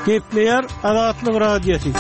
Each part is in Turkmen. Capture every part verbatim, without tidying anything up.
Gepleyer Azatlyk Radiosu.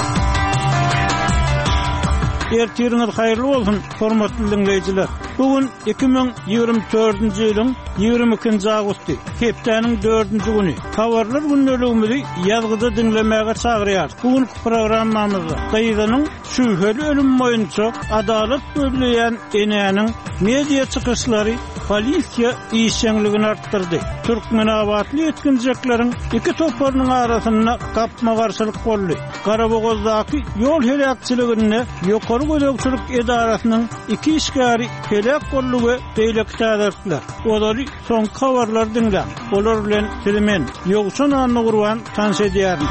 Ertiriniz hayırlı olsun, hormatly dinleyijiler. Bugün iki bin ýygrimi dördünji ýylyň ýygrimi ikinji awgusty, hepdeniň dördünji güni. Habarlar günneligimizi ýazgyda dinlemäge çagyrýar. Bugünkü programmamyzda Gaýzanyň şüpheli ölüm boýunça adalet bölleýän enäniň media çykyşlary polisiýa işçiligini artdyrdy. Türkmenabadly etkinjikleriň iki toparynyň arasyna gapma garşylyk boldy. Garabogozdaky ýol helakçylygyny ýokary gödökçilik edarasynyň iki işgäri helak bollugy beýleki täzirler. Olary soň habarlar dinlän. Olar bilen Filmen ýogşan anny gurban tanş edýär.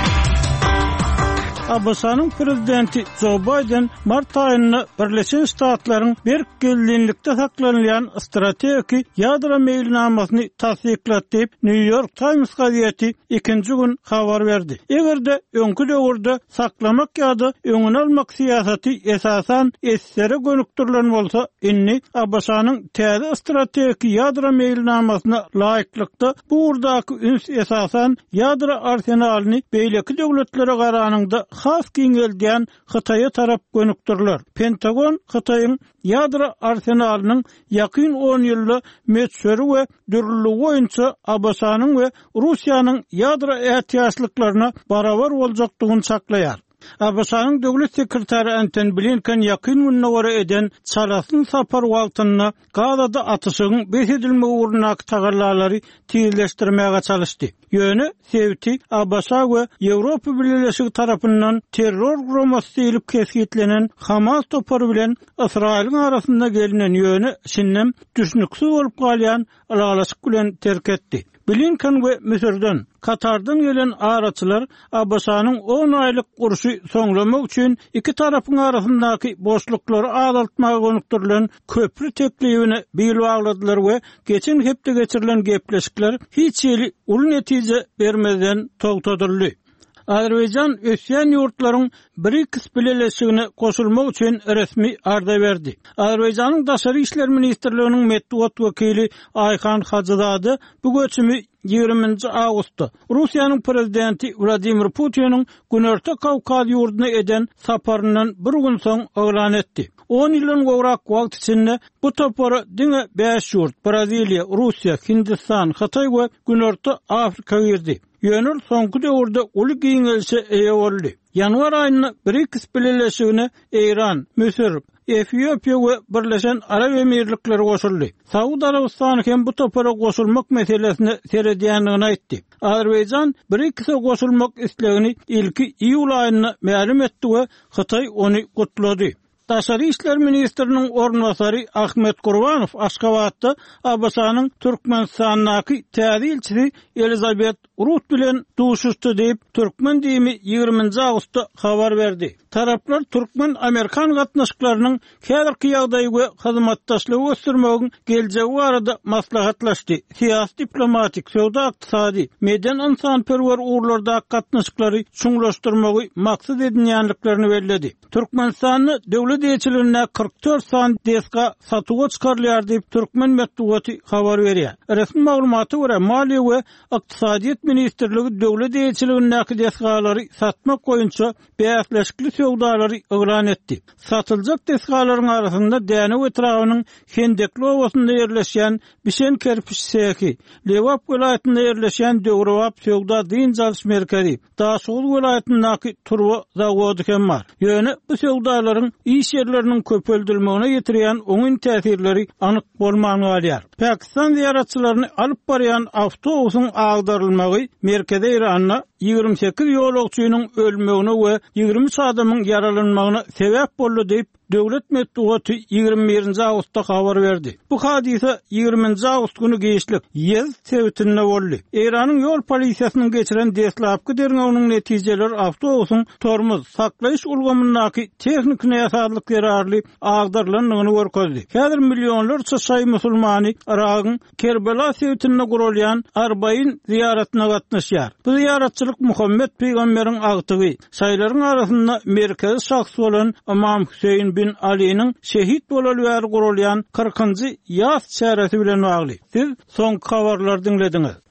Abasanyň prezidenti Joe Biden mart aýyny Birleşen Ştatlaryň berkelilikde saklanýan strategik ýadro meýilnamasyny tasdiklat diýip New York Times gazetesi ikinji gün habar berdi. Egerde öňkü döwürde saklamak ýa-da öňüne almak siýasaty esasan esere gönükdirilen bolsa, inni Abasanyň täze strategik ýadro meýilnamasyna laýyklykda bu urdaky üns esasan ýadro arsenalyny beýleki döwletlere garanyňda has giňeldiýän Hytaýa tarap gönükdirler. Pentagon Hytaýyň ýadro arsenalynyň ýakyn on ýylly meçheri we dürlügi boýunça Abasanyň we Russiýanyň ýadro ähtiýaçlyklaryna barabar boljakdygyny saklaýar. Abasanyň döwlet sekretary Antony Blinken ýakyn gününe göre eden çarasyň sapar wagtyna Gazada atyşygyň beş edilmegi urnak tagarlalary tizleşdirmäge çalışdy. Ýöne sebäbi Abasa we Ýewropa Birleşigi tarapyndan terror guramasy diýilip kesgitlenen Hamas topary bilen Israýlyň arasynda gelinen ýöne şinnem düşnüksiz bolup galýan alalaşyk bilen terk etdi. Blinken we Misirden, Katardan gelen araçylar Abasanyň on aýlyk guruşy soňlamak üçin iki tarapyň arasyndaky boşluklary azaltmaga gönükdirilen köprü teklibini beýle agladylar we geçen hepde geçirilen gepleşikler hiç ýeli uly netije bermeden togtadyldy. Azerbaýjan ösýän ýurtlaryň BRICS bileşigine goşulmak üçin resmi arda berdi. Azerbaýjanyň daşary işler ministrliginiň medeniýet wekili Ayhan Hajyzada bu göçümi ýygrimiňji awgustda Russiýanyň prezidenti Vladimir Putiniň Günorta Kawkaz ýurduna eden saparyndan bir gün soň oglan etdi. on ýyldan gowrak wagt içinde bu topary diňe beş ýurt Braziliýa, Russiýa, Hindistan, Hytaý we Günorta Afrika girdi. Ýönür soňky döwürde uly giňelişe eýe boldy. Ýanwar aýyny BRICS bileşigine Eýran, Misir, Etiopiýa we Birleşen Arab Emirlikleri goşuldy. Saud Arabistany hem bu topara goşulmak meselesini seredýänligini aýtdy. Azerbaýjan BRICS'e goşulmak islegini ilki iýul aýyna ma'lum etdi we Hytaý ony gutlady. Daşary işler ministriniň ornbasary Ahmet Gurbanow Aşgabatda Abasanyň Türkmenistanyňky täze elçisi Elizabet Rut bilen duşuşdy diýip Türkmen diýimi ýygrimiňji awgustda habar berdi. Taraplar Türkmen Amerikan gatnaşyklarynyň häzirki ýagdaýy we hyzmatdaşlygy göstermegin geljegi barada maslahatlaşdy. Siýasy, diplomatik, sowda, ykdysady, meden insanperwer urlarda gatnaşyklary çuňlaşdyrmagy maksat edilýänliklerini bellädi. Türkmenistany döwlet elçiligine kırk dört san deska satyga çykarylýar diýip Türkmen medeniýeti habar berýär. Resmi maglumaty görä Maliýe we Ykdysadyýet ministrligi döwlet elçiligindäki deskalary satmak boýunça beýasleşikli sowdalary oglan etdi. Satyljak deskalaryň arasynda Däne etrafynyň Hendekli owasynda ýerleşýän Bişen kerpiç seki, Lewap welaýatynda ýerleşýän Döwrewap sowda dynjalş merkezi, Daşoğul welaýatyndaky Turwa zawody hem bar. Ýöne bu sowdalaryň iş yerlerinin köpöldülmegine getirýän oňun täsirleri anyk bolmagy alýar. Pakistan ziyaratçylaryny alyp barýan awtobusyň agdarylmagy merkeze Iranyna ýygrimi sekiz ýolagçynyň ölmegine we ýygrimi üç adamyň yaralanmagyna sebäp boldy diýip döwlet medeniýeti ýygrimi birinji awgustda habar berdi. Bu hadise ýygrimiňji awgust güni geçlik ýez sebätinde boldy. Iranyň ýol polisiýasynyň geçiren deslapky derňeginiň netijeleri awtobusyň tormuz saklaýyş ulgamyndaky tehnik näsaatlyk ýararly agdarlanmagyny görkezdi. Häzir millionlarça şaý musulmany Iragyň Kerbela sebätinde gurulýan Arbaýyn ziyaretine gatnaşýar. Bu ziyaretçilik Muhammed Peýgamberiň agtygy, şaýlaryň arasynda merkezi şahs bolan Imam Hüseyin bin Ali'nin şehit bolalı ýer gurulýan kırkıncı ýaz çäresi bilen bagly. Siz soňky habarlary dinlediniz.